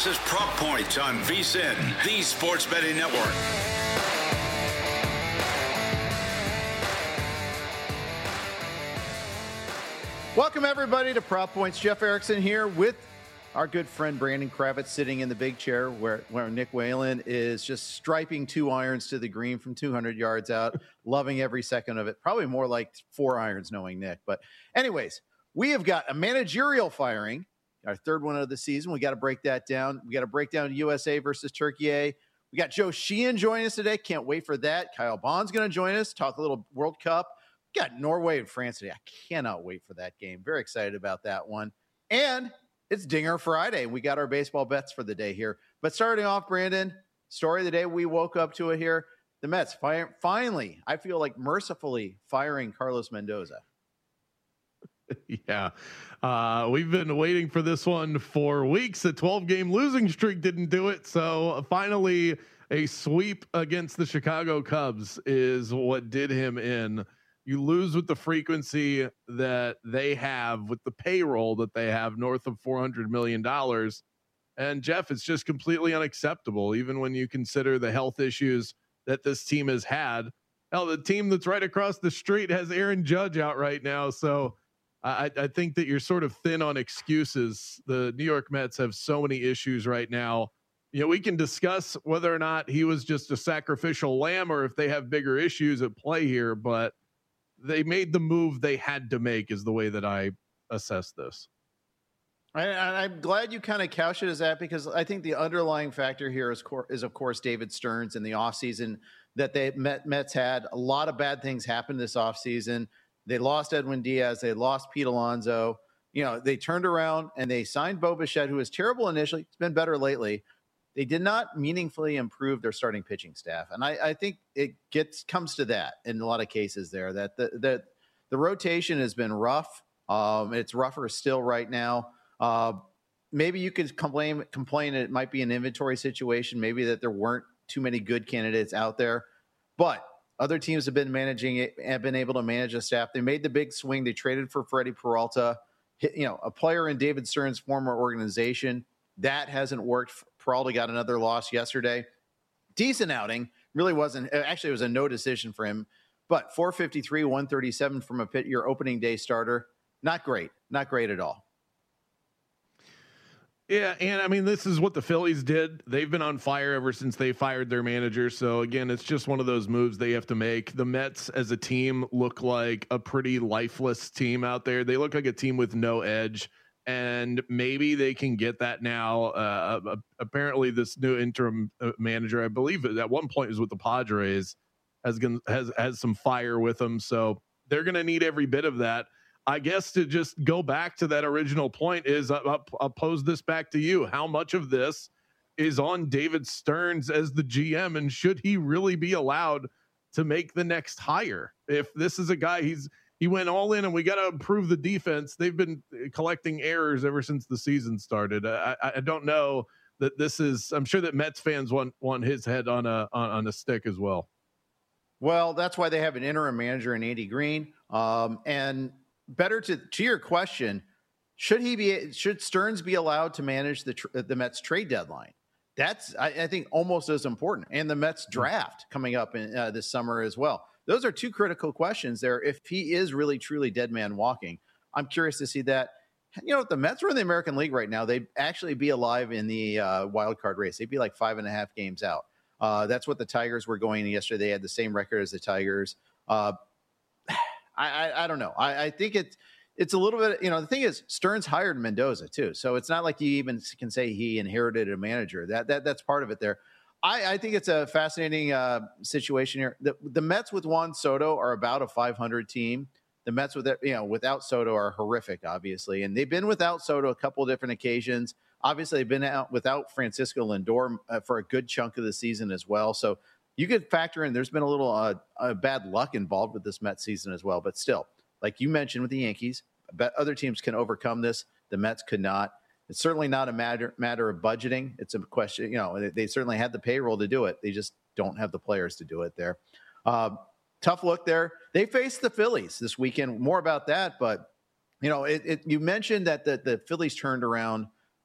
This is Prop Points on VSiN, the Sports Betting Network. Welcome, everybody, to Prop Points. Jeff Erickson here with our good friend Brandon Kravitz sitting in the big chair where Nick Whalen is just striping 2 irons to the green from 200 yards out, loving every second of it. Probably more like 4 irons knowing Nick. But anyways, we have got a managerial firing, our third one of the season. We got to break that down. We got to break down USA versus Turkey A. We got Joe Sheehan joining us today. Can't wait for that. Kyle Bond's going to join us, talk a little World Cup. We got Norway and France today. I cannot wait for that game. Very excited about that one. And it's Dinger Friday. We got our baseball bets for the day here. But starting off, Brandon, story of the day, we woke up to it here. The Mets finally, I feel like mercifully firing Carlos Mendoza. Yeah. We've been waiting for this one for weeks. A 12-game losing streak didn't do it. So finally, a sweep against the Chicago Cubs is what did him in. You lose with the frequency that they have, with the payroll that they have, north of $400 million. And Jeff, it's just completely unacceptable, even when you consider the health issues that this team has had. Hell, the team that's right across the street has Aaron Judge out right now. So I think that you're sort of thin on excuses. The New York Mets have so many issues right now. You know, we can discuss whether or not he was just a sacrificial lamb or if they have bigger issues at play here, but they made the move they had to make is the way that I assess this. I'm glad you kind of couch it as that, because I think the underlying factor here is of course, David Stearns in the offseason that they Mets had. A lot of bad things happened this offseason. They lost Edwin Diaz. They lost Pete Alonso. You know, they turned around and they signed Bo Bichette, who was terrible initially. It's been better lately. They did not meaningfully improve their starting pitching staff. And I think it comes to that in a lot of cases there, that the rotation has been rough. It's rougher still right now. Maybe you could complain it might be an inventory situation, maybe that there weren't too many good candidates out there. But other teams have been managing it, have been able to manage the staff. They made the big swing. They traded for Freddie Peralta, a player in David Stearns' former organization. That hasn't worked. Peralta got another loss yesterday. Decent outing. Really wasn't. Actually, it was a no decision for him. But 453, 137 from your opening day starter. Not great. Not great at all. Yeah, and I mean, this is what the Phillies did. They've been on fire ever since they fired their manager. So again, it's just one of those moves they have to make. The Mets as a team look like a pretty lifeless team out there. They look like a team with no edge. And maybe they can get that now. Apparently, this new interim manager, I believe, at one point was with the Padres, has some fire with them. So they're going to need every bit of that. I guess to just go back to that original point is I'll pose this back to you. How much of this is on David Stearns as the GM, and should he really be allowed to make the next hire? If this is a guy he went all in and we got to improve the defense. They've been collecting errors ever since the season started. I don't know that this is, I'm sure that Mets fans want his head on a stick as well. Well, that's why they have an interim manager in Andy Green. And better to your question, should Stearns be allowed to manage the Mets trade deadline? That's, I think, almost as important. And the Mets draft coming up in this summer as well. Those are two critical questions there. If he is really, truly dead man walking, I'm curious to see that. You know, if the Mets were in the American League right now, they'd actually be alive in the wild card race. They'd be like 5.5 games out. That's what the Tigers were going yesterday. They had the same record as the Tigers. I don't know. I think it's a little bit, the thing is Stearns hired Mendoza too. So it's not like you even can say he inherited a manager. That's part of it there. I think it's a fascinating situation here. The Mets with Juan Soto are about a 500 team. The Mets without Soto are horrific, obviously, and they've been without Soto a couple of different occasions. Obviously, they've been out without Francisco Lindor for a good chunk of the season as well. So you could factor in there's been a little bad luck involved with this Mets season as well. But still, like you mentioned with the Yankees, I bet other teams can overcome this. The Mets could not. It's certainly not a matter of budgeting. It's a question, they certainly had the payroll to do it. They just don't have the players to do it there. Tough look there. They faced the Phillies this weekend. More about that, but you mentioned that the Phillies turned around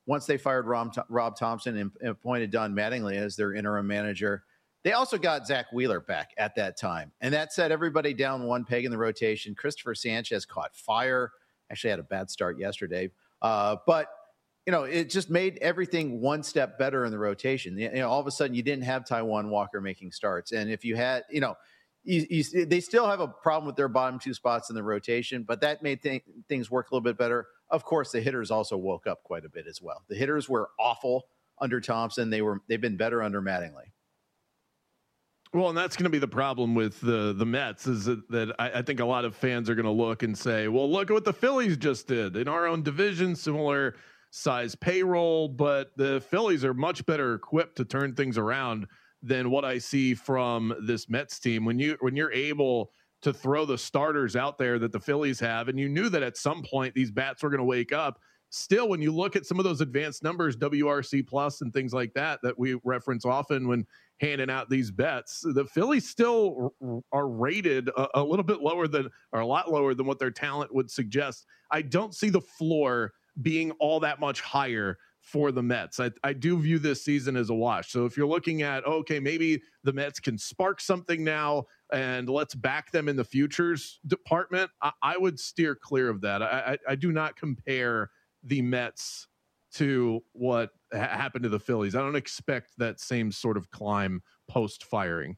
once they fired Rob Thompson and appointed Don Mattingly as their interim manager. They also got Zach Wheeler back at that time, and that set everybody down one peg in the rotation. Christopher Sanchez caught fire. Actually had a bad start yesterday, but it just made everything one step better in the rotation. All of a sudden you didn't have Taijuan Walker making starts, and if you had, they still have a problem with their bottom two spots in the rotation, but that made things work a little bit better. Of course, the hitters also woke up quite a bit as well. The hitters were awful under Thompson. They've been better under Mattingly. Well, and that's going to be the problem with the Mets is that I think a lot of fans are going to look and say, well, look at what the Phillies just did in our own division, similar size payroll, but the Phillies are much better equipped to turn things around than what I see from this Mets team. When you're able to throw the starters out there that the Phillies have, and you knew that at some point these bats were going to wake up. Still, when you look at some of those advanced numbers, WRC plus and things like that we reference often when handing out these bets, the Phillies still are rated a little bit lower than, or a lot lower than what their talent would suggest. I don't see the floor being all that much higher for the Mets. I do view this season as a wash. So if you're looking at, okay, maybe the Mets can spark something now and let's back them in the futures department, I would steer clear of that. I do not compare the Mets to what happened to the Phillies. I don't expect that same sort of climb post firing.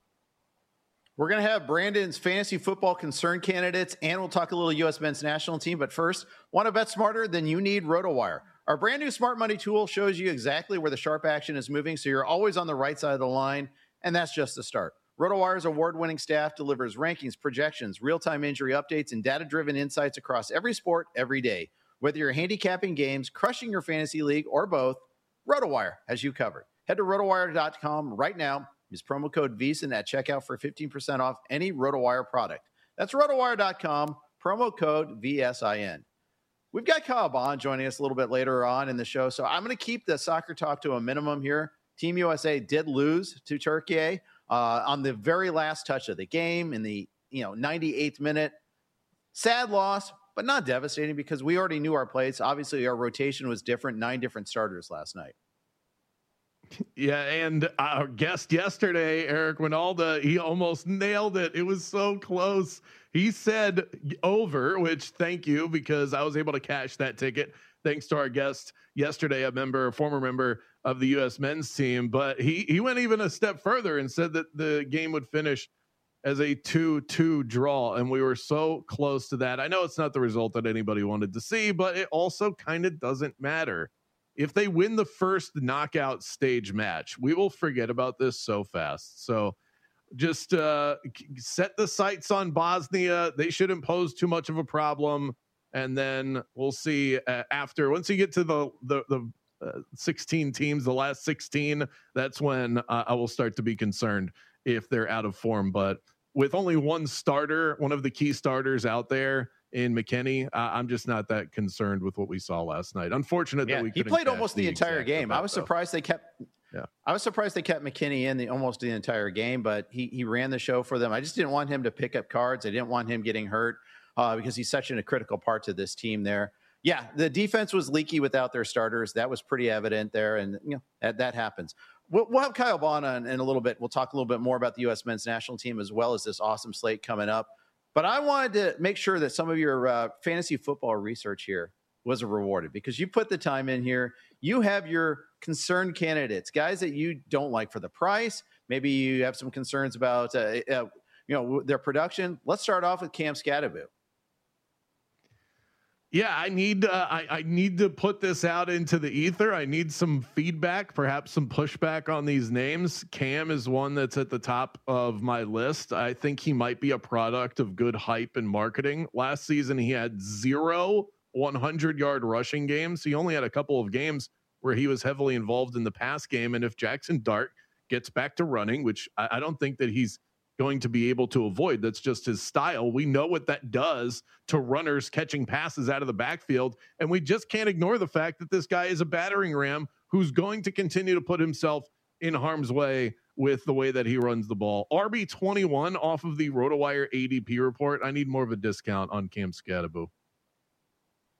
We're going to have Brandon's fantasy football concern candidates, and we'll talk a little U.S. men's national team. But first, want to bet smarter? Then you need RotoWire. Our brand new Smart Money tool shows you exactly where the sharp action is moving, so you're always on the right side of the line, and that's just the start. RotoWire's award-winning staff delivers rankings, projections, real-time injury updates, and data-driven insights across every sport every day. Whether you're handicapping games, crushing your fantasy league, or both, RotoWire has you covered. Head to rotowire.com right now. Use promo code VSiN at checkout for 15% off any RotoWire product. That's rotowire.com, promo code VSIN. We've got Kyle Bond joining us a little bit later on in the show, so I'm going to keep the soccer talk to a minimum here. Team USA did lose to Turkey on the very last touch of the game in the 98th minute. Sad loss, but not devastating because we already knew our plays. Obviously, our rotation was different, 9 different starters last night. Yeah, and our guest yesterday, Eric Winalda, he almost nailed it. It was so close. He said over, which thank you, because I was able to cash that ticket thanks to our guest yesterday, a former member of the U.S. men's team. But he went even a step further and said that the game would finish as a 2-2 draw, and we were so close to that. I know it's not the result that anybody wanted to see, but it also kind of doesn't matter. If they win the first knockout stage match, we will forget about this so fast. So just set the sights on Bosnia. They shouldn't pose too much of a problem. And then we'll see once you get to the 16 teams, the last 16, that's when I will start to be concerned if they're out of form. But with only one starter, one of the key starters out there in McKennie, I'm just not that concerned with what we saw last night. Unfortunate that he played almost the entire game. I was surprised they kept McKennie in almost the entire game, but he ran the show for them. I just didn't want him to pick up cards. I didn't want him getting hurt because he's such a critical part to this team there. Yeah, the defense was leaky without their starters. That was pretty evident there, and that happens. We'll have Kyle Bond on in a little bit. We'll talk a little bit more about the U.S. men's national team as well as this awesome slate coming up. But I wanted to make sure that some of your fantasy football research here was rewarded because you put the time in here. You have your concerned candidates, guys that you don't like for the price. Maybe you have some concerns about their production. Let's start off with Cam Skattebo. Yeah, I need to put this out into the ether. I need some feedback, perhaps some pushback on these names. Cam is one that's at the top of my list. I think he might be a product of good hype and marketing. Last season, he had 0 100-yard rushing games. He only had a couple of games where he was heavily involved in the pass game. And if Jackson Dart gets back to running, which I don't think that he's going to be able to avoid. That's just his style. We know what that does to runners catching passes out of the backfield. And we just can't ignore the fact that this guy is a battering ram who's going to continue to put himself in harm's way with the way that he runs the ball. RB21 off of the RotoWire ADP report. I need more of a discount on Cam Skattebo.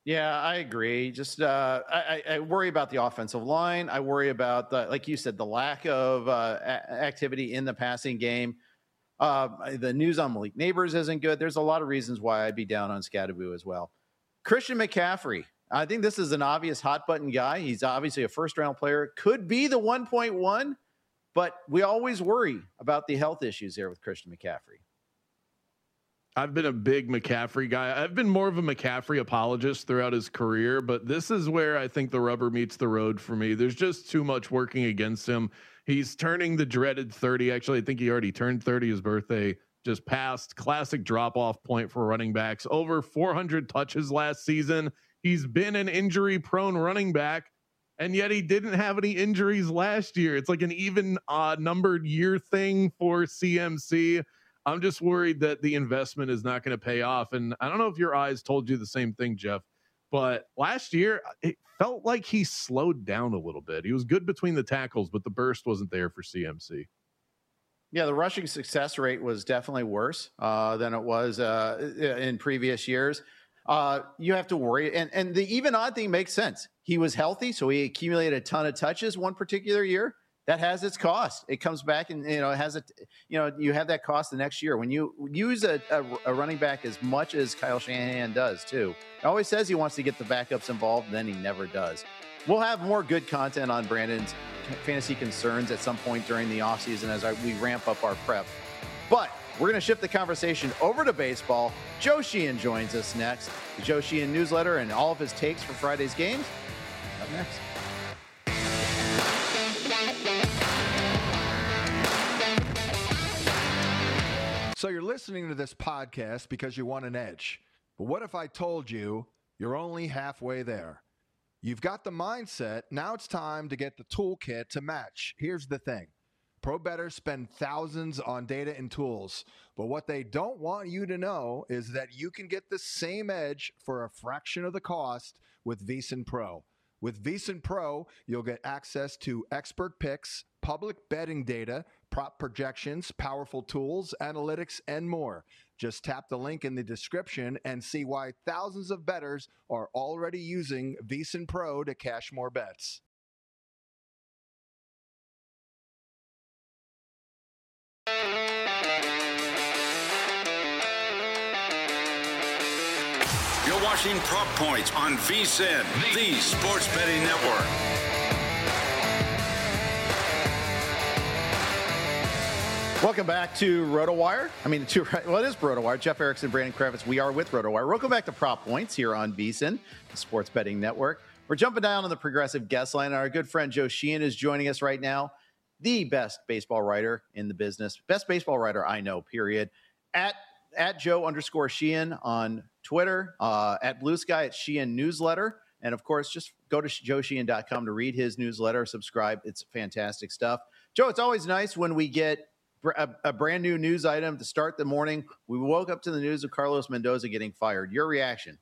Yeah, I agree. Just I worry about the offensive line. I worry about like you said, the lack of activity in the passing game. The news on Malik Neighbors isn't good. There's a lot of reasons why I'd be down on Scadaboo as well. Christian McCaffrey. I think this is an obvious hot button guy. He's obviously a first round player. Could be the 1.1, but we always worry about the health issues there with Christian McCaffrey. I've been a big McCaffrey guy. I've been more of a McCaffrey apologist throughout his career, but this is where I think the rubber meets the road for me. There's just too much working against him. He's turning the dreaded 30. Actually, I think he already turned 30. His birthday just passed. Classic drop-off point for running backs. Over 400 touches last season. He's been an injury-prone running back, and yet he didn't have any injuries last year. It's like an even numbered year thing for CMC. I'm just worried that the investment is not going to pay off. And I don't know if your eyes told you the same thing, Jeff, but last year it felt like he slowed down a little bit. He was good between the tackles, but the burst wasn't there for CMC. Yeah, the rushing success rate was definitely worse than it was in previous years. You have to worry. And the even odd thing makes sense. He was healthy, so he accumulated a ton of touches one particular year. That has its cost. It comes back and, it has you have that cost the next year. When you use a running back as much as Kyle Shanahan does too, he always says he wants to get the backups involved, and then he never does. We'll have more good content on Brandon's fantasy concerns at some point during the offseason as we ramp up our prep. But we're going to shift the conversation over to baseball. Joe Sheehan joins us next. The Joe Sheehan newsletter and all of his takes for Friday's games. Up next. So you're listening to this podcast because you want an edge. But what if I told you you're only halfway there? You've got the mindset. Now it's time to get the toolkit to match. Here's the thing. Pro bettors spend thousands on data and tools. But what they don't want you to know is that you can get the same edge for a fraction of the cost with VSiN Pro. With VSiN Pro, you'll get access to expert picks, public betting data, prop projections, powerful tools, analytics, and more. Just tap the link in the description and see why thousands of bettors are already using VSiN Pro to cash more bets. You're watching Prop Points on VSiN, the Sports Betting Network. Welcome back to RotoWire. It is RotoWire. Jeff Erickson, Brandon Kravitz. We are with RotoWire. Welcome back to Prop Points here on VSiN, the Sports Betting Network. We're jumping down on the progressive guest line. Our good friend Joe Sheehan is joining us right now. The best baseball writer in the business. Best baseball writer I know, period. At Joe_Sheehan on Twitter, at Blue Sky, at Sheehan Newsletter. And of course, just go to joesheehan.com to read his newsletter, subscribe. It's fantastic stuff. Joe, it's always nice when we get a brand new news item to start the morning. We woke up to the news of Carlos Mendoza getting fired. Your reaction?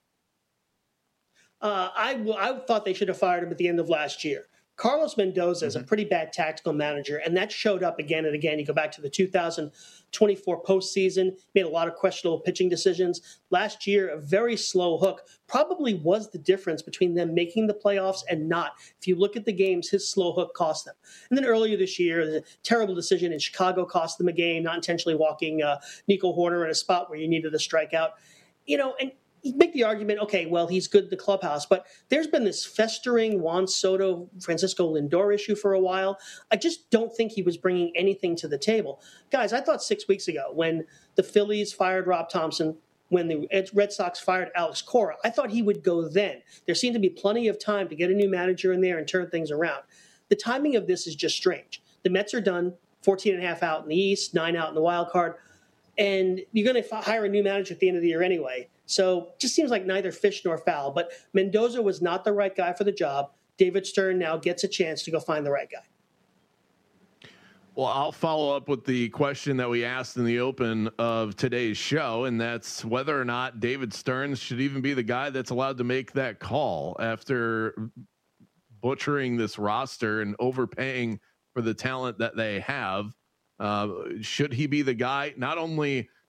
I thought they should have fired him at the end of last year. Carlos Mendoza is a pretty bad tactical manager, and that showed up again and again. You go back to the 2024 postseason, made a lot of questionable pitching decisions. Last year, a very slow hook probably was the difference between them making the playoffs and not. If you look at the games, his slow hook cost them. And then earlier this year, the terrible decision in Chicago cost them a game, not intentionally walking Nico Horner in a spot where you needed a strikeout. And you make the argument, okay, well, he's good in the clubhouse, but there's been this festering Juan Soto, Francisco Lindor issue for a while. I just don't think he was bringing anything to the table. Guys, I thought 6 weeks ago when the Phillies fired Rob Thompson, when the Red Sox fired Alex Cora, I thought he would go then. There seemed to be plenty of time to get a new manager in there and turn things around. The timing of this is just strange. The Mets are done, 14 and a half out in the East, 9 out in the wild card, and you're going to hire a new manager at the end of the year anyway. So it just seems like neither fish nor fowl. But Mendoza was not the right guy for the job. David Stern now gets a chance to go find the right guy. Well, I'll follow up with the question that we asked in the open of today's show, and that's whether or not David Stearns should even be the guy that's allowed to make that call after butchering this roster and overpaying for the talent that they have. Should he be the guy not only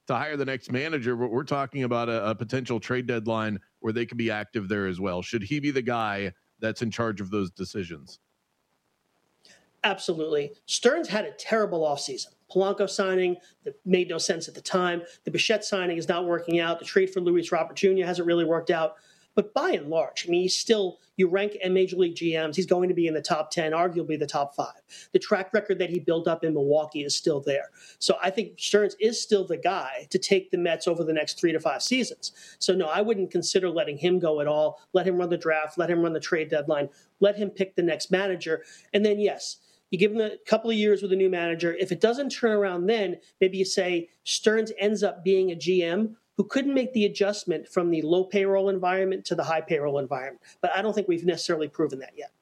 to hire the next manager, but we're talking about a potential trade deadline where they could be active there as well. Should he be the guy that's in charge of those decisions? Absolutely. Stearns had a terrible offseason. Polanco signing that made no sense at the time. The Bichette signing is not working out. The trade for Luis Robert Jr. hasn't really worked out. But by and large, I mean, he's still, you rank Major League GMs, he's going to be in the top 10, arguably the top 5. The track record that he built up in Milwaukee is still there. So I think Stearns is still the guy to take the Mets over the next 3 to 5 seasons. So no, I wouldn't consider letting him go at all. Let him run the draft, let him run the trade deadline, let him pick the next manager. And then, yes, you give him a couple of years with a new manager. If it doesn't turn around then, maybe you say Stearns ends up being a GM who couldn't make the adjustment from the low payroll environment to the high payroll environment. But I don't think we've necessarily proven that yet.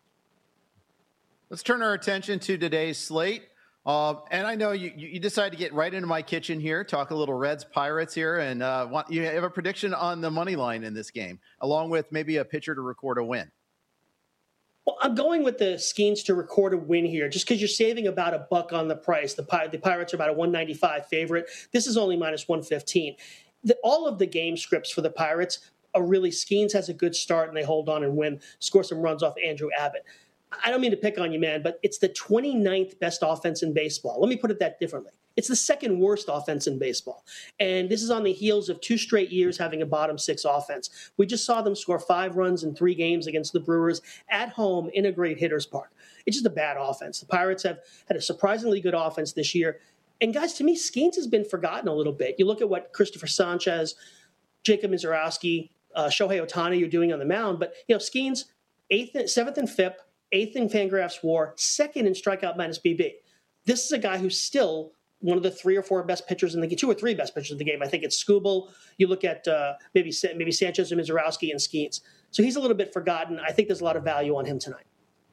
Let's turn our attention to today's slate. And I know you decided to get right into my kitchen here, talk a little Reds Pirates here, and you have a prediction on the money line in this game, along with maybe a pitcher to record a win. Well, I'm going with the Skeens to record a win here, just because you're saving about $1 on the price. The Pirates are about a 195 favorite. This is only minus 115. All of the game scripts for the Pirates are really Skeens has a good start and they hold on and win, score some runs off Andrew Abbott. I don't mean to pick on you, man, but it's the 29th best offense in baseball. Let me put it that differently. It's the second worst offense in baseball. And this is on the heels of 2 straight years having a bottom 6 offense. We just saw them score 5 runs in 3 games against the Brewers at home in a great hitter's park. It's just a bad offense. The Pirates have had a surprisingly good offense this year. And guys, to me, Skeens has been forgotten a little bit. You look at what Christopher Sanchez, Jacob Mizorowski, Shohei Ohtani are doing on the mound. But, Skeens, 7th in FIP, 8th in Fangraphs WAR, 2nd in strikeout minus BB. This is a guy who's still one of the 3 or 4 best pitchers in the game, 2 or 3 best pitchers in the game. I think it's Skubal. You look at maybe Sanchez and Mizorowski and Skeens. So he's a little bit forgotten. I think there's a lot of value on him tonight.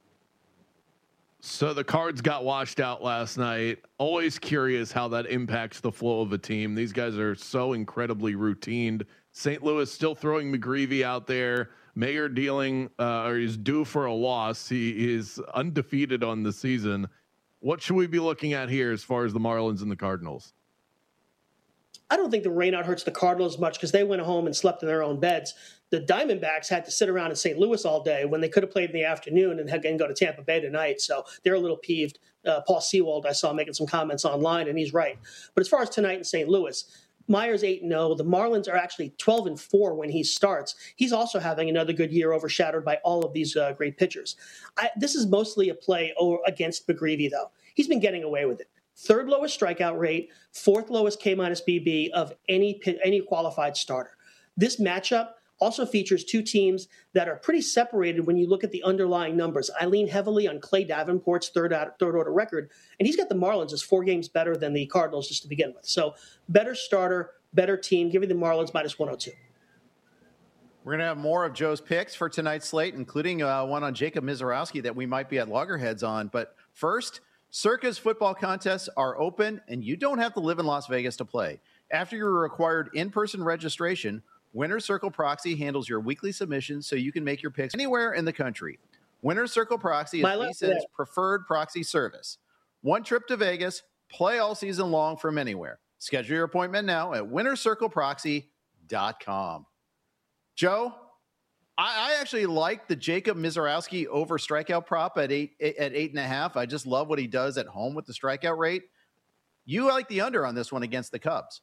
So the Cards got washed out last night. Always curious how that impacts the flow of a team. These guys are so incredibly routined. St. Louis still throwing McGreevy out there. Mayer dealing or is due for a loss. He is undefeated on the season. What should we be looking at here as far as the Marlins and the Cardinals? I don't think the rainout hurts the Cardinals much because they went home and slept in their own beds. The Diamondbacks had to sit around in St. Louis all day when they could have played in the afternoon and go to Tampa Bay tonight. So they're a little peeved. Paul Sewald, I saw making some comments online, and he's right. But as far as tonight in St. Louis, Myers 8-0. The Marlins are actually 12-4 when he starts. He's also having another good year, overshadowed by all of these great pitchers. This is mostly a play against McGreevy, though. He's been getting away with it. 3rd lowest strikeout rate, 4th lowest K minus BB of any qualified starter. This matchup also features 2 teams that are pretty separated when you look at the underlying numbers. I lean heavily on Clay Davenport's third order record, and he's got the Marlins as 4 games better than the Cardinals just to begin with. So better starter, better team. Give me the Marlins minus 102. We're going to have more of Joe's picks for tonight's slate, including one on Jacob Mizorowski that we might be at loggerheads on. But first, Circa's football contests are open, and you don't have to live in Las Vegas to play. After your required in-person registration, Winner's Circle Proxy handles your weekly submissions so you can make your picks anywhere in the country. Winner's Circle Proxy is VSiN's preferred proxy service. One trip to Vegas, play all season long from anywhere. Schedule your appointment now at winnercircleproxy.com. Joe, I actually like the Jacob Mizorowski over strikeout prop at 8.5. I just love what he does at home with the strikeout rate. You like the under on this one against the Cubs.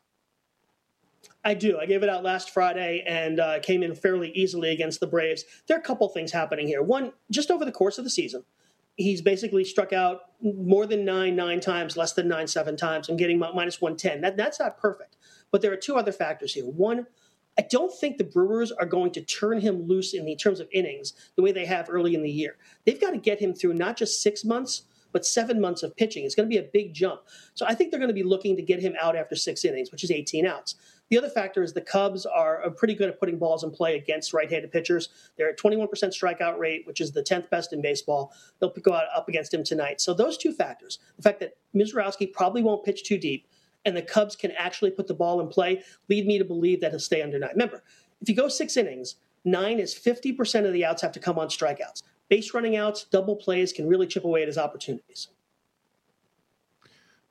I do. I gave it out last Friday and came in fairly easily against the Braves. There are a couple things happening here. One, just over the course of the season, he's basically struck out more than 9 times, less than 9 7 times, and getting minus 110. That's not perfect. But there are 2 other factors here. One, I don't think the Brewers are going to turn him loose in the terms of innings the way they have early in the year. They've got to get him through not just 6 months, but 7 months of pitching. It's going to be a big jump. So I think they're going to be looking to get him out after 6 innings, which is 18 outs. The other factor is the Cubs are pretty good at putting balls in play against right-handed pitchers. They're at 21% strikeout rate, which is the 10th best in baseball. They'll go out up against him tonight. So those 2 factors, the fact that Mizorowski probably won't pitch too deep and the Cubs can actually put the ball in play, lead me to believe that he'll stay under 9. Remember, if you go 6 innings, 9 is 50% of the outs have to come on strikeouts. Base running outs, double plays can really chip away at his opportunities.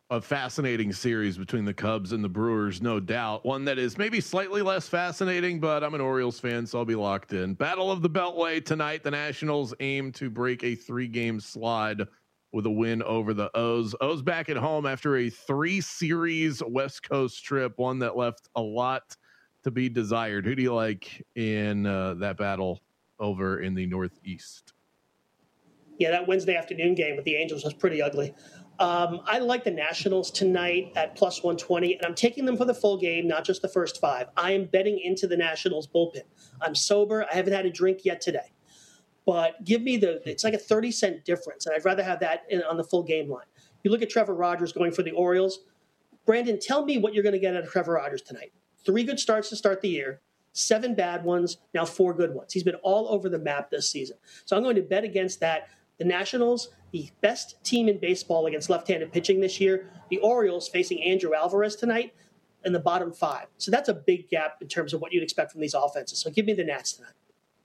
a fascinating series between the Cubs and the Brewers, no doubt. One that is maybe slightly less fascinating, but I'm an Orioles fan, so I'll be locked in. Battle of the Beltway tonight. The Nationals aim to break a 3-game slide with a win over the O's. O's back at home after a 3-series West Coast trip, one that left a lot to be desired. Who do you like in that battle over in the Northeast? Yeah, that Wednesday afternoon game with the Angels was pretty ugly. I like the Nationals tonight at plus 120, and I'm taking them for the full game, not just the first 5. I am betting into the Nationals bullpen. I'm sober. I haven't had a drink yet today. But give me it's like a 30-cent difference, and I'd rather have that on the full game line. You look at Trevor Rogers going for the Orioles. Brandon, tell me what you're going to get out of Trevor Rogers tonight. 3 good starts to start the year, 7 bad ones, now 4 good ones. He's been all over the map this season. So I'm going to bet against that. The Nationals, the best team in baseball against left-handed pitching this year. The Orioles facing Andrew Alvarez tonight in the bottom 5. So that's a big gap in terms of what you'd expect from these offenses. So give me the Nats tonight.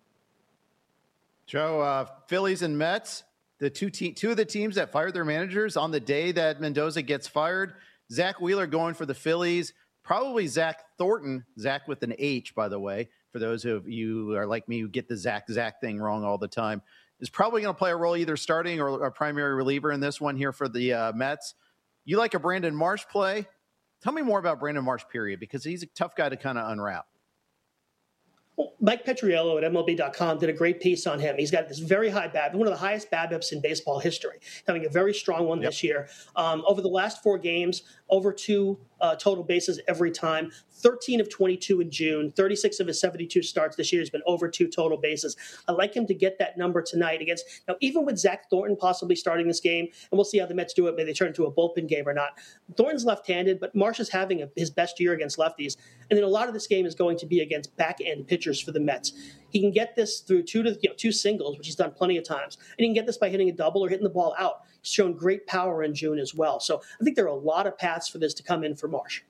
Joe, Phillies and Mets, the two of the teams that fired their managers on the day that Mendoza gets fired. Zach Wheeler going for the Phillies. Probably Zach Thornton, Zach with an H, by the way, for those of you who are like me who get the Zach thing wrong all the time, is probably going to play a role either starting or a primary reliever in this one here for the Mets. You like a Brandon Marsh play? Tell me more about Brandon Marsh, period, because he's a tough guy to kind of unwrap. Well, Mike Petriello at MLB.com did a great piece on him. He's got this very high BABIP, one of the highest BABIPs in baseball history, having a very strong one this year. Over the last 4 games, over 2 total bases every time, 13 of 22 in June, 36 of his 72 starts this year has been over 2 total bases. I like him to get that number tonight against, now even with Zach Thornton possibly starting this game, and we'll see how the Mets do it, maybe they turn into a bullpen game or not. Thornton's left-handed, but Marsh is having his best year against lefties, and then a lot of this game is going to be against back-end pitchers for the Mets. He can get this through 2 singles, which he's done plenty of times, and he can get this by hitting a double or hitting the ball out. He's shown great power in June as well. So I think there are a lot of paths for this to come in for Marsh.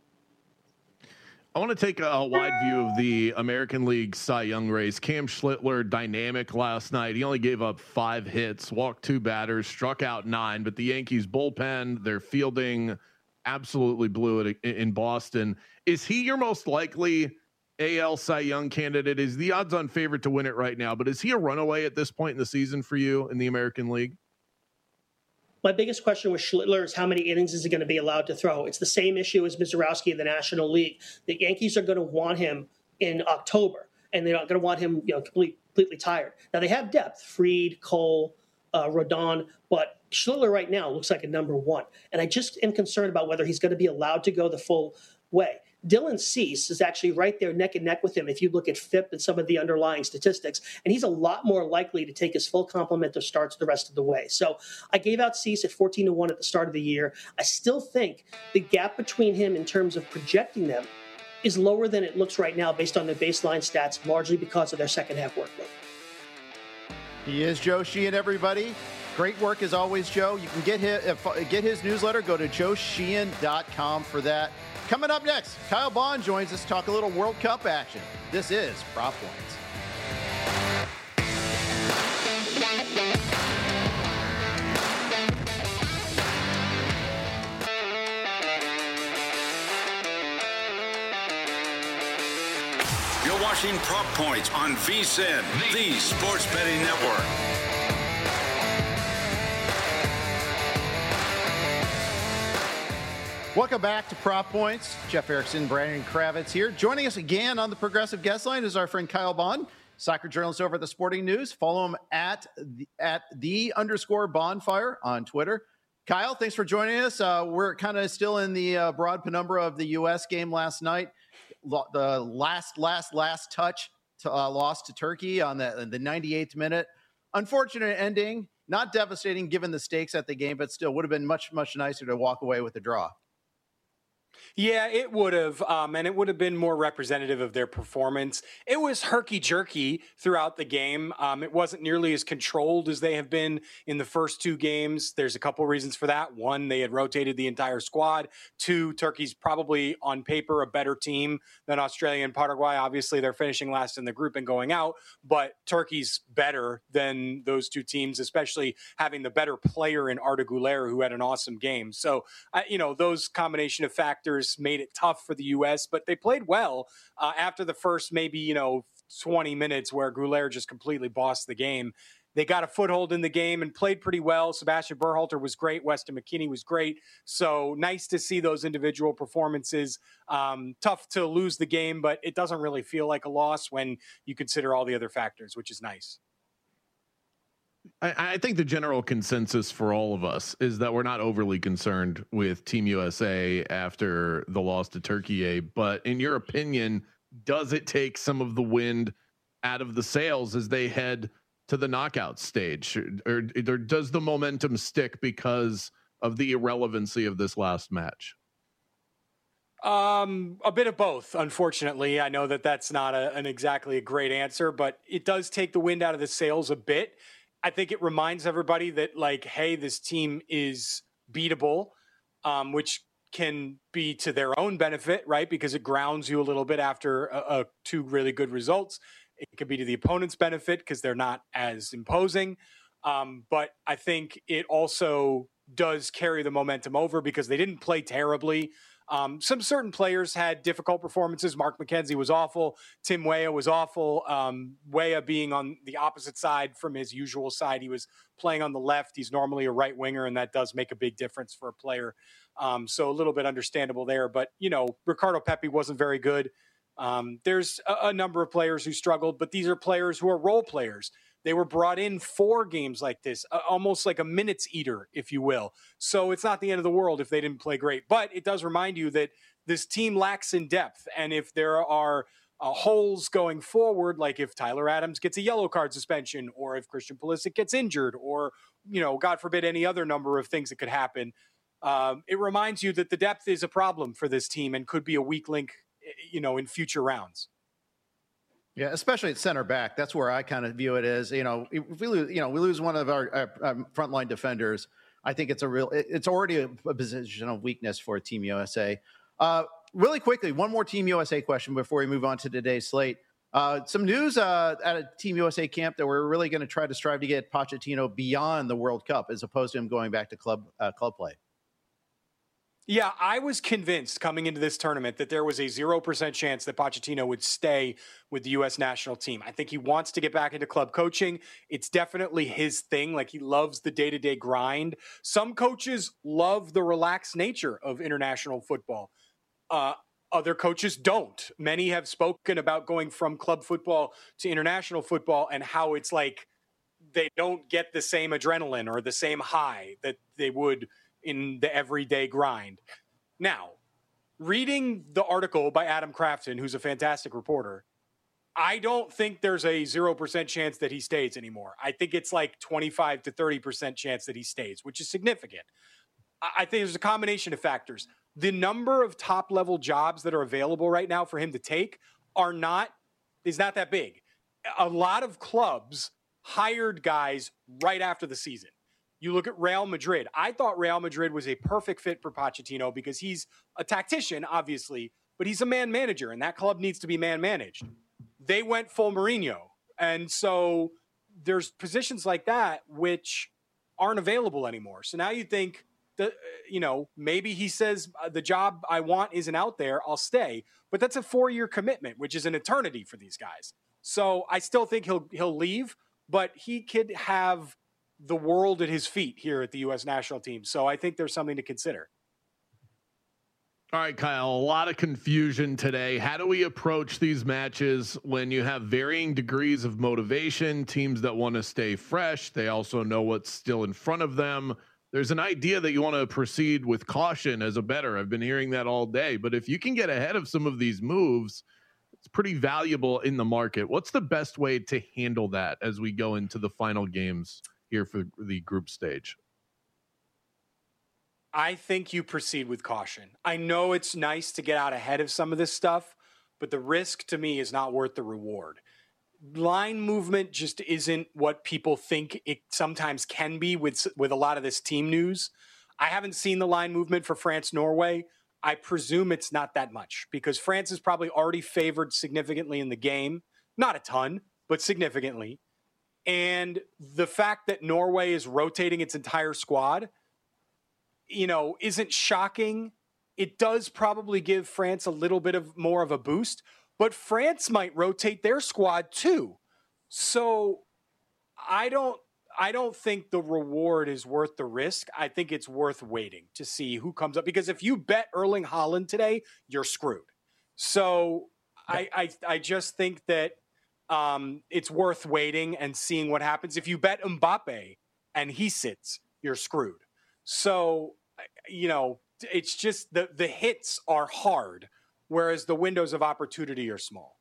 I want to take a wide view of the American League Cy Young race. Cam Schlittler, dynamic last night. He only gave up 5 hits, walked 2 batters, struck out 9. But the Yankees bullpen, their fielding absolutely blew it in Boston. Is he your most likely AL Cy Young candidate? Is the odds-on favorite to win it right now, but is he a runaway at this point in the season for you in the American League? My biggest question with Schlittler is how many innings is he going to be allowed to throw? It's the same issue as Mizorowski in the National League. The Yankees are going to want him in October, and they're not going to want him, completely tired. Now they have depth: Fried, Cole, Rodon, but Schlittler right now looks like a number 1, and I just am concerned about whether he's going to be allowed to go the full way. Dylan Cease is actually right there neck and neck with him if you look at FIP and some of the underlying statistics, and he's a lot more likely to take his full complement of starts the rest of the way. So I gave out Cease at 14-1 at the start of the year. I still think the gap between him in terms of projecting them is lower than it looks right now based on their baseline stats, largely because of their second half workload. He is Joe Sheehan, everybody. Great work as always, Joe. You can get his newsletter. Go to joesheehan.com for that. Coming up next, Kyle Bond joins us to talk a little World Cup action. This is Prop Points. You're watching Prop Points on VSiN, the Sports Betting Network. Welcome back to Prop Points. Jeff Erickson, Brandon Kravitz here. Joining us again on the Progressive Guest Line is our friend Kyle Bond, soccer journalist over at the Sporting News. Follow him at @the_Bonfire on Twitter. Kyle, thanks for joining us. We're kind of still in the broad penumbra of the U.S. game last night. The last touch loss to Turkey on the 98th minute. Unfortunate ending. Not devastating given the stakes at the game, but still would have been much, much nicer to walk away with a draw. Yeah, it would have, and it would have been more representative of their performance. It was herky-jerky throughout the game. It wasn't nearly as controlled as they have been in the first two games. There's a couple reasons for that. One, they had rotated the entire squad. Two, Turkey's probably on paper a better team than Australia and Paraguay. Obviously, they're finishing last in the group and going out, but Turkey's better than those two teams, especially having the better player in Arda Güler, who had an awesome game. So, those combination of factors made it tough for the U.S., but they played well after the first maybe 20 minutes where Güler just completely bossed the game. They got a foothold in the game and played pretty well. Sebastian Berhalter was great. Weston McKennie was great. So nice to see those individual performances. Tough to lose the game, but it doesn't really feel like a loss when you consider all the other factors, which is nice. I think the general consensus for all of us is that we're not overly concerned with Team USA after the loss to Turkey. But in your opinion, does it take some of the wind out of the sails as they head to the knockout stage, or does the momentum stick because of the irrelevancy of this last match? A bit of both, unfortunately. I know that that's not an exactly a great answer, but it does take the wind out of the sails a bit. I think it reminds everybody that, like, hey, this team is beatable, which can be to their own benefit, right? Because it grounds you a little bit after two really good results. It could be to the opponent's benefit because they're not as imposing. But I think it also does carry the momentum over because they didn't play terribly. Some certain players had difficult performances. Mark McKenzie was awful. Tim Weah was awful. Weah being on the opposite side from his usual side. He was playing on the left. He's normally a right winger, and that does make a big difference for a player. So a little bit understandable there. But, Ricardo Pepi wasn't very good. There's a number of players who struggled, but these are players who are role players. They were brought in for games like this, almost like a minutes eater, if you will. So it's not the end of the world if they didn't play great. But it does remind you that this team lacks in depth. And if there are holes going forward, like if Tyler Adams gets a yellow card suspension, or if Christian Pulisic gets injured, or, God forbid, any other number of things that could happen, it reminds you that the depth is a problem for this team and could be a weak link, in future rounds. Yeah, especially at center back. That's where I kind of view it as, if we lose, we lose one of our frontline defenders. I think it's already a position of weakness for Team USA. Really quickly, one more Team USA question before we move on to today's slate. Some news at a Team USA camp that we're really going to strive to get Pochettino beyond the World Cup as opposed to him going back to club play. Yeah, I was convinced coming into this tournament that there was a 0% chance that Pochettino would stay with the U.S. national team. I think he wants to get back into club coaching. It's definitely his thing. Like, he loves the day-to-day grind. Some coaches love the relaxed nature of international football. Other coaches don't. Many have spoken about going from club football to international football and how it's like they don't get the same adrenaline or the same high that they would in the everyday grind. Now, reading the article by Adam Crafton, who's a fantastic reporter, I don't think there's a 0% chance that he stays anymore. I think it's like 25 to 30% chance that he stays, which is significant. I think there's a combination of factors. The number of top-level jobs that are available right now for him to take is not that big. A lot of clubs hired guys right after the season. You look at Real Madrid. I thought Real Madrid was a perfect fit for Pochettino because he's a tactician, obviously, but he's a man manager, and that club needs to be man managed. They went full Mourinho. And so there's positions like that which aren't available anymore. So now you think that, maybe he says the job I want isn't out there, I'll stay. But that's a 4-year commitment, which is an eternity for these guys. So I still think he'll leave, but he could have the world at his feet here at the U.S. national team. So I think there's something to consider. All right, Kyle, a lot of confusion today. How do we approach these matches when you have varying degrees of motivation, teams that want to stay fresh? They also know what's still in front of them. There's an idea that you want to proceed with caution as a bettor. I've been hearing that all day, but if you can get ahead of some of these moves, it's pretty valuable in the market. What's the best way to handle that as we go into the final games here for the group stage? I think you proceed with caution. I know it's nice to get out ahead of some of this stuff, but the risk to me is not worth the reward. Line movement just isn't what people think it sometimes can be with a lot of this team news. I haven't seen the line movement for France-Norway. I presume it's not that much because France is probably already favored significantly in the game. Not a ton, but significantly. And the fact that Norway is rotating its entire squad, isn't shocking. It does probably give France a little bit of more of a boost, but France might rotate their squad too. So I don't think the reward is worth the risk. I think it's worth waiting to see who comes up, because if you bet Erling Haaland today, you're screwed. So I just think that it's worth waiting and seeing what happens. If you bet Mbappe and he sits, you're screwed. So, it's just the hits are hard, whereas the windows of opportunity are small.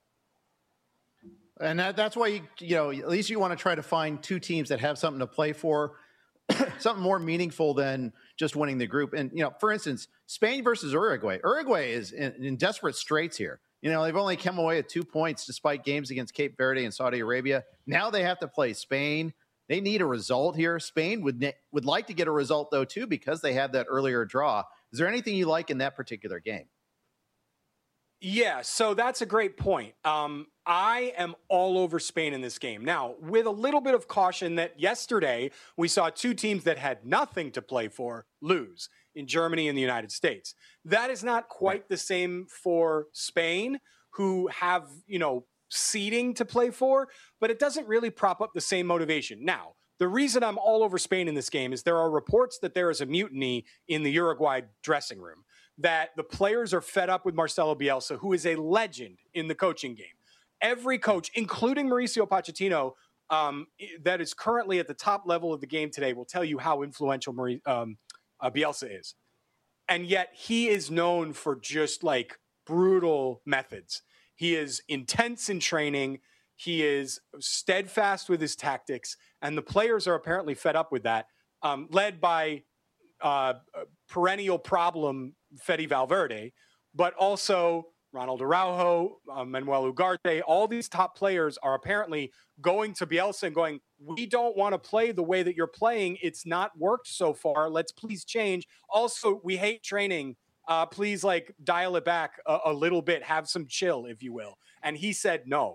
And that's why, at least you want to try to find two teams that have something to play for, something more meaningful than just winning the group. And, for instance, Spain versus Uruguay. Uruguay is in desperate straits here. They've only come away with 2 points despite games against Cape Verde and Saudi Arabia. Now they have to play Spain. They need a result here. Spain would like to get a result, though, too, because they had that earlier draw. Is there anything you like in that particular game? Yeah, so that's a great point. I am all over Spain in this game. Now, with a little bit of caution that yesterday we saw two teams that had nothing to play for lose in Germany and the United States. That is not quite the same for Spain, who have, seeding to play for, but it doesn't really prop up the same motivation. Now, the reason I'm all over Spain in this game is there are reports that there is a mutiny in the Uruguay dressing room, that the players are fed up with Marcelo Bielsa, who is a legend in the coaching game. Every coach, including Mauricio Pochettino, that is currently at the top level of the game today, will tell you how influential Bielsa is. And yet he is known for just like brutal methods. He is intense in training. He is steadfast with his tactics. And the players are apparently fed up with that, led by perennial problem Fede Valverde, but also Ronald Araujo, Manuel Ugarte. All these top players are apparently going to Bielsa and going, we don't want to play the way that you're playing. It's not worked so far. Let's please change. Also, we hate training. Please dial it back a little bit, have some chill, if you will. And he said no.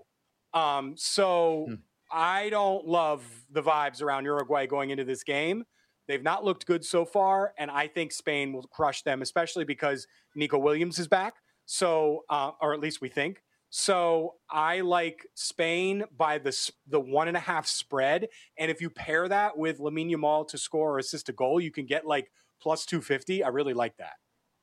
I don't love the vibes around Uruguay going into this game. They've not looked good so far, and I think Spain will crush them, especially because Nico Williams is back. So, or at least we think. So I like Spain by the 1.5 spread. And if you pair that with Lamine Yamal to score or assist a goal, you can get plus 250. I really like that.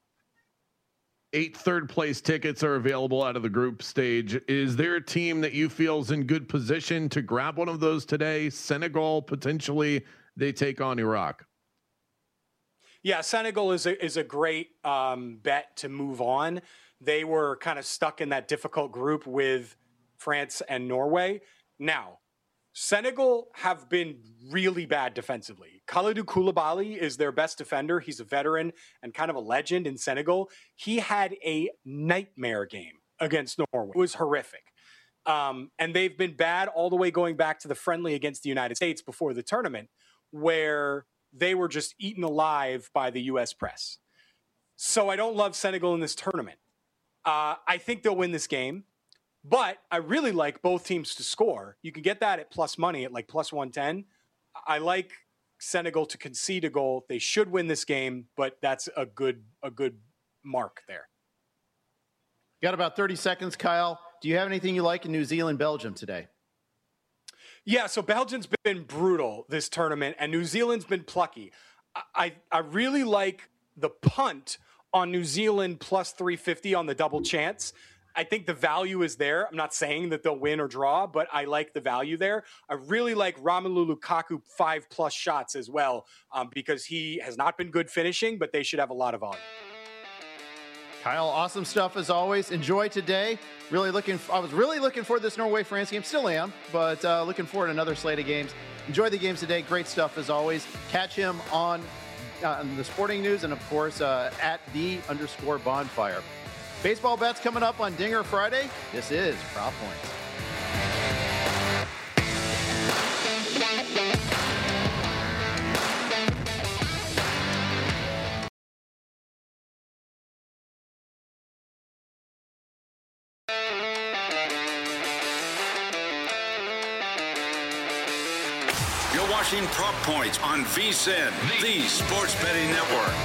8 third-place tickets are available out of the group stage. Is there a team that you feel is in good position to grab one of those today? Senegal, potentially, they take on Iraq. Yeah, Senegal is a great bet to move on. They were kind of stuck in that difficult group with France and Norway. Now, Senegal have been really bad defensively. Kalidou Koulibaly is their best defender. He's a veteran and kind of a legend in Senegal. He had a nightmare game against Norway. It was horrific. And they've been bad all the way going back to the friendly against the United States before the tournament, where they were just eaten alive by the U.S. press. So I don't love Senegal in this tournament. I think they'll win this game. But I really like both teams to score. You can get that at plus money at plus 110. I like Senegal to concede a goal. They should win this game, but that's a good mark there. Got about 30 seconds, Kyle. Do you have anything you like in New Zealand, Belgium today? Yeah, so Belgium's been brutal this tournament, and New Zealand's been plucky. I really like the punt on New Zealand plus 350 on the double chance. I think the value is there. I'm not saying that they'll win or draw, but I like the value there. I really like Romelu Lukaku 5+ shots as well, because he has not been good finishing, but they should have a lot of volume. Kyle, awesome stuff as always. Enjoy today. I was really looking for this Norway-France game. Still am, but looking forward to another slate of games. Enjoy the games today. Great stuff as always. Catch him on on the sporting news, and of course at @the_bonfire. Baseball bets coming up on Dinger Friday. This is Prop Points. You're watching Prop Points on VSiN, the Sports Betting Network.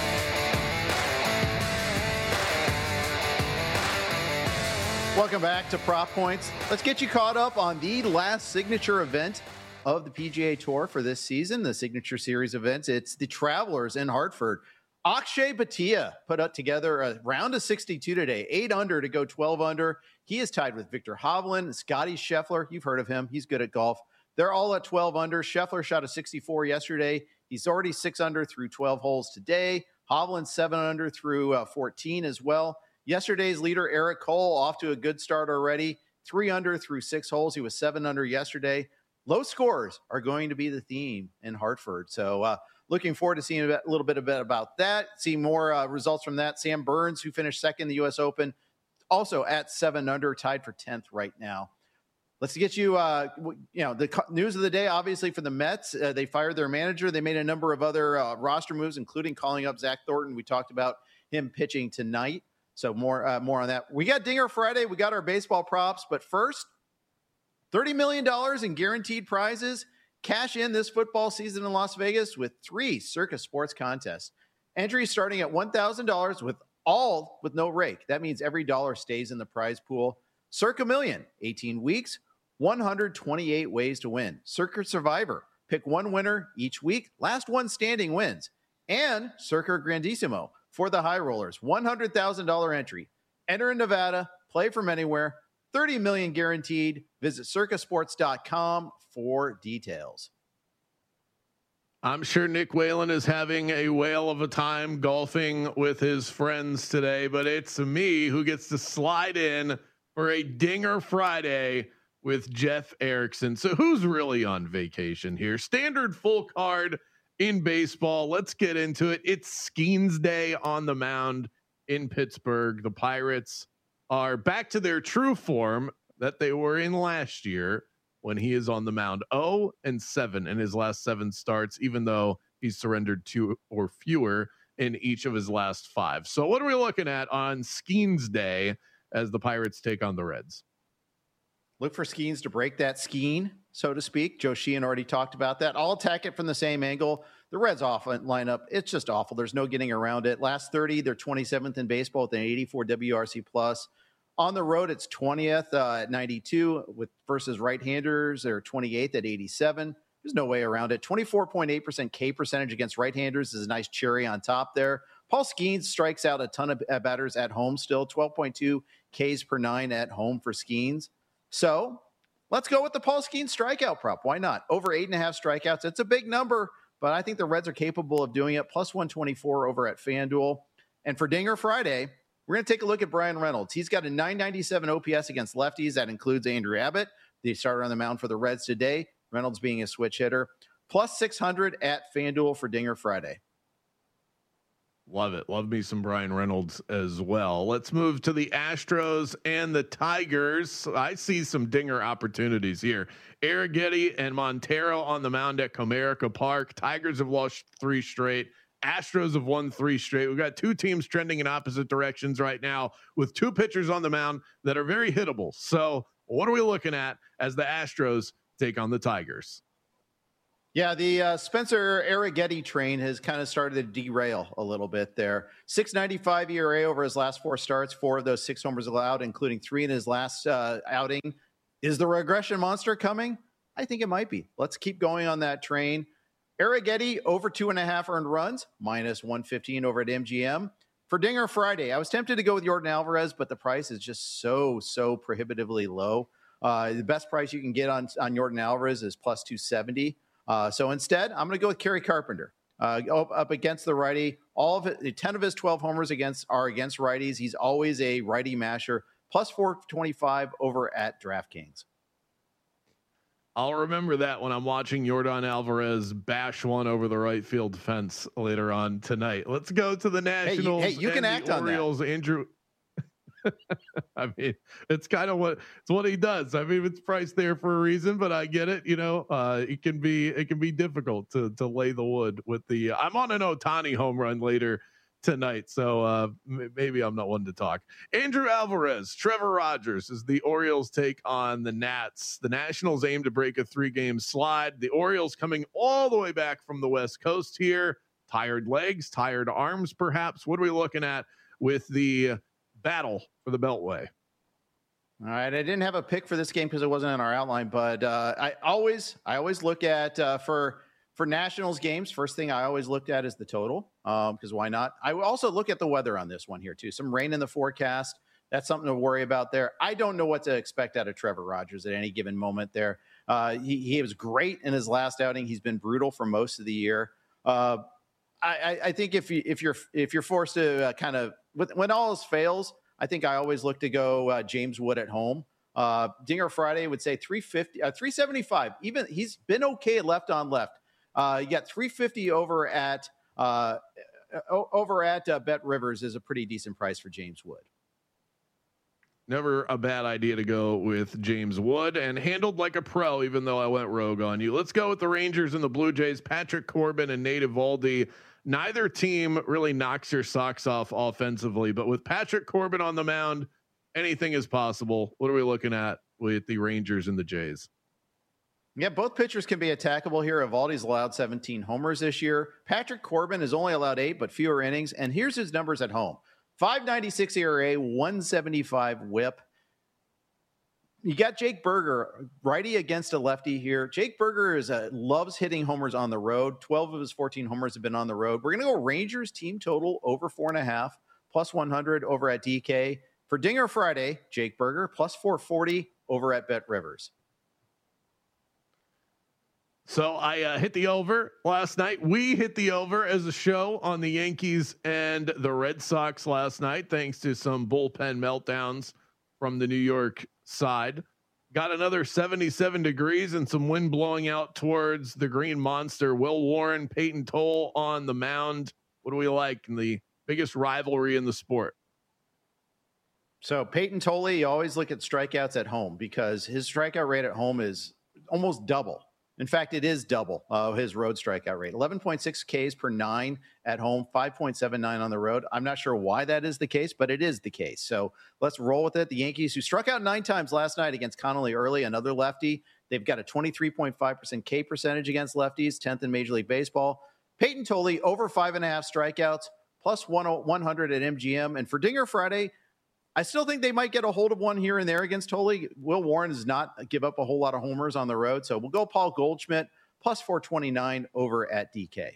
Welcome back to Prop Points. Let's get you caught up on the last signature event of the PGA Tour for this season, the Signature Series events. It's the Travelers in Hartford. Akshay Bhatia put up together a round of 62 today, 8 under to go 12 under. He is tied with Victor Hovland, Scotty Scheffler. You've heard of him. He's good at golf. They're all at 12 under. Scheffler shot a 64 yesterday. He's already 6 under through 12 holes today. Hovland 7 under through 14 as well. Yesterday's leader, Eric Cole, off to a good start already. 3 under through 6 holes. He was 7 under yesterday. Low scores are going to be the theme in Hartford. So looking forward to seeing a little bit about that. See more results from that. Sam Burns, who finished second in the U.S. Open, also at 7 under, tied for 10th right now. Let's get you, the news of the day, obviously, for the Mets. They fired their manager. They made a number of other roster moves, including calling up Zach Thornton. We talked about him pitching tonight. So more on that. We got Dinger Friday. We got our baseball props. But first, $30 million in guaranteed prizes. Cash in this football season in Las Vegas with 3 Circa Sports contests. Entries starting at $1,000 with no rake. That means every dollar stays in the prize pool. Circa Million, 18 weeks, 128 ways to win. Circa Survivor, pick one winner each week. Last one standing wins. And Circa Grandissimo for the high rollers, $100,000 entry. Enter in Nevada, play from anywhere, $30 million guaranteed. Visit circasports.com for details. I'm sure Nick Whalen is having a whale of a time golfing with his friends today, but it's me who gets to slide in for a Dinger Friday with Jeff Erickson. So who's really on vacation here? Standard full card in baseball. Let's get into it. It's Skeens Day on the mound in Pittsburgh. The Pirates are back to their true form that they were in last year when he is on the mound. 0-7 in his last 7 starts, even though he's surrendered 2 or fewer in each of his last 5. So what are we looking at on Skeens Day as the Pirates take on the Reds? Look for Skeens to break that skeen, so to speak. Joe Sheehan already talked about that. I'll attack it from the same angle. The Reds' offense lineup, it's just awful. There's no getting around it. Last 30, they're 27th in baseball with an 84 WRC+. On the road, it's 20th at 92 versus right-handers. They're 28th at 87. There's no way around it. 24.8% K percentage against right-handers is a nice cherry on top there. Paul Skeens strikes out a ton of batters at home still. 12.2 Ks per 9 at home for Skeens. So let's go with the Paul Skeens strikeout prop. Why not? Over 8.5 strikeouts. It's a big number, but I think the Reds are capable of doing it. Plus 124 over at FanDuel. And for Dinger Friday, we're going to take a look at Brian Reynolds. He's got a 997 OPS against lefties. That includes Andrew Abbott, the starter on the mound for the Reds today. Reynolds being a switch hitter. Plus 600 at FanDuel for Dinger Friday. Love it. Love me some Brian Reynolds as well. Let's move to the Astros and the Tigers. I see some dinger opportunities here. Arrighetti and Montero on the mound at Comerica Park. Tigers have lost 3 straight. Astros have won 3 straight. We've got 2 teams trending in opposite directions right now with 2 pitchers on the mound that are very hittable. So what are we looking at as the Astros take on the Tigers? Yeah, the Spencer Arrighetti train has kind of started to derail a little bit there. 6.95 ERA over his last 4 starts, 4 of those 6 homers allowed, including 3 in his last outing. Is the regression monster coming? I think it might be. Let's keep going on that train. Arrighetti over 2.5 earned runs, minus 115 over at MGM. For Dinger Friday, I was tempted to go with Yordan Alvarez, but the price is just so prohibitively low. The best price you can get on Yordan Alvarez is plus 270. So instead, I'm going to go with Kerry Carpenter up against the righty. All of it, 10 of his 12 homers are against righties. He's always a righty masher. Plus 425 over at DraftKings. I'll remember that when I'm watching Yordan Alvarez bash one over the right field fence later on tonight. Let's go to the Nationals. Hey, you can act on Orioles, that. Andrew. I mean, it's kind of what he does. I mean, it's priced there for a reason, but I get it. It can be difficult to lay the wood with the. I'm on an Ohtani home run later tonight, so maybe I'm not one to talk. Andrew Alvarez, Trevor Rogers is the Orioles take on the Nats. The Nationals aim to break a 3-game slide. The Orioles coming all the way back from the West Coast here. Tired legs, tired arms, perhaps. What are we looking at with the battle for the Beltway? All right, I didn't have a pick for this game because it wasn't in our outline, but I always look at for Nationals games. First thing I always looked at is the total, because why not? I will also look at the weather on this one here too. Some rain in the forecast. That's something to worry about there. I don't know what to expect out of Trevor Rogers at any given moment there. He was great in his last outing. He's been brutal for most of the year. I think if you're forced to kind of when all else fails, I think I always look to go James Wood at home. Dinger Friday would say 350, 375. Even he's been okay at left on left. You got 350 over at Bet Rivers is a pretty decent price for James Wood. Never a bad idea to go with James Wood, and handled like a pro, even though I went rogue on you. Let's go with the Rangers and the Blue Jays. Patrick Corbin and Nate Eovaldi. Neither team really knocks your socks off offensively, but with Patrick Corbin on the mound, anything is possible. What are we looking at with the Rangers and the Jays? Yeah, both pitchers can be attackable here. Eovaldi's allowed 17 homers this year. Patrick Corbin has only allowed 8, but fewer innings. And here's his numbers at home. 5.96 ERA, 175 whip. You got Jake Burger, righty against a lefty here. Jake Burger loves hitting homers on the road. 12 of his 14 homers have been on the road. We're going to go Rangers team total over 4.5, plus 100 over at DK. For Dinger Friday, Jake Burger, plus 440 over at Bet Rivers. So I hit the over last night. We hit the over as a show on the Yankees and the Red Sox last night, thanks to some bullpen meltdowns from the New York side. Got another 77 degrees and some wind blowing out towards the Green Monster. Will Warren, Peyton Toll on the mound. What do we like in the biggest rivalry in the sport? So Peyton Tolle, you always look at strikeouts at home because his strikeout rate at home is almost double. In fact, it is double his road strikeout rate. 11.6 Ks per 9 at home, 5.79 on the road. I'm not sure why that is the case, but it is the case. So let's roll with it. The Yankees, who struck out 9 times last night against Connolly Early, another lefty. They've got a 23.5% K percentage against lefties, 10th in Major League Baseball. Peyton Tolle, over 5.5 strikeouts, plus 100 at MGM. And for Dinger Friday, I still think they might get a hold of one here and there against Tolle. Will Warren does not give up a whole lot of homers on the road. So we'll go Paul Goldschmidt, plus 429 over at DK.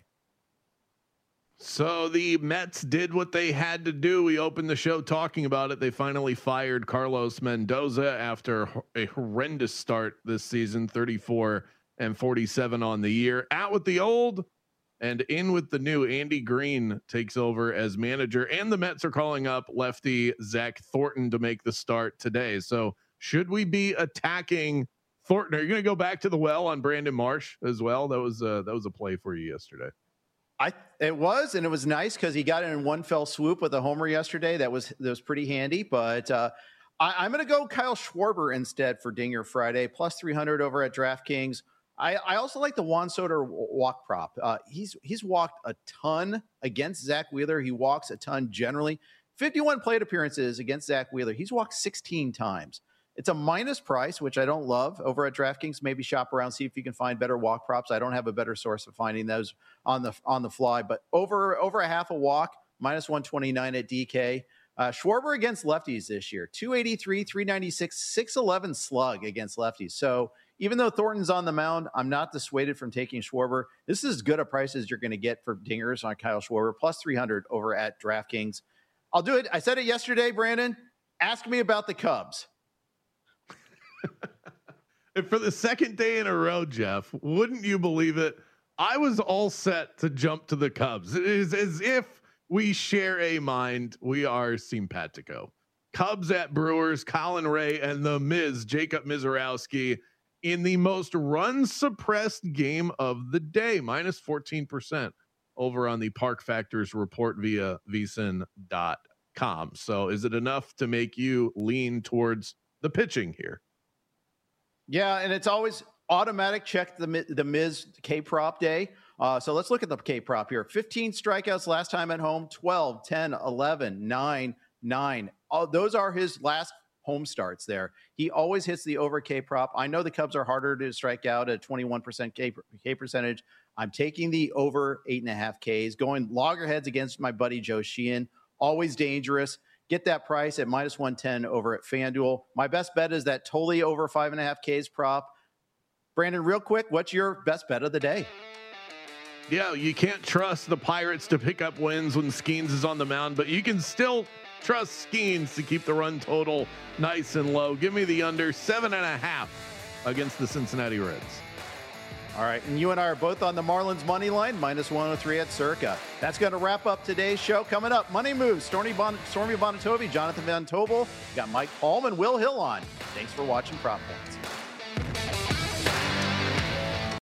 So the Mets did what they had to do. We opened the show talking about it. They finally fired Carlos Mendoza after a horrendous start this season, 34-47 on the year. Out with the old and in with the new. Andy Green takes over as manager, and the Mets are calling up lefty Zach Thornton to make the start today. So should we be attacking Thornton? Are you going to go back to the well on Brandon Marsh as well? That was a play for you yesterday. It was nice because he got it in one fell swoop with a homer yesterday. That was pretty handy. But I'm going to go Kyle Schwarber instead for Dinger Friday, plus 300 over at DraftKings. I also like the Juan Soto walk prop. He's walked a ton against Zach Wheeler. He walks a ton generally. 51 plate appearances against Zach Wheeler. He's walked 16 times. It's a minus price, which I don't love over at DraftKings. Maybe shop around, see if you can find better walk props. I don't have a better source of finding those on the fly, but over a half a walk, minus 129 at DK. Schwarber against lefties this year, 283, 396, 611 slug against lefties. So even though Thornton's on the mound, I'm not dissuaded from taking Schwarber. This is as good a price as you're going to get for dingers on Kyle Schwarber, plus 300 over at DraftKings. I'll do it. I said it yesterday, Brandon. Ask me about the Cubs. And for the second day in a row, Jeff, wouldn't you believe it? I was all set to jump to the Cubs. It is as if we share a mind. We are simpatico. Cubs at Brewers, Colin Ray and the Miz, Jacob Mizorowski in the most run suppressed game of the day, minus 14% over on the Park Factors report via vsin.com. So is it enough to make you lean towards the pitching here? Yeah, and it's always automatic check the Miz K prop day. So let's look at the K prop here. 15 strikeouts last time at home, 12, 10, 11, 9, 9. Those are his last home starts there. He always hits the over K prop. I know the Cubs are harder to strike out at 21% K percentage. I'm taking the over 8.5 Ks, going loggerheads against my buddy Joe Sheehan. Always dangerous. Get that price at minus 110 over at FanDuel. My best bet is that totally over 5.5 Ks prop. Brandon, real quick, what's your best bet of the day? Yeah, you can't trust the Pirates to pick up wins when Skeens is on the mound, but you can still trust Skeens to keep the run total nice and low. Give me the under 7.5 against the Cincinnati Reds. All right, and you and I are both on the Marlins money line, minus 103 at Circa. That's going to wrap up today's show. Coming up, Money Moves, Stormy Bonatovi, Jonathan Van Tobel. We got Mike Palm and Will Hill on. Thanks for watching Prop Points.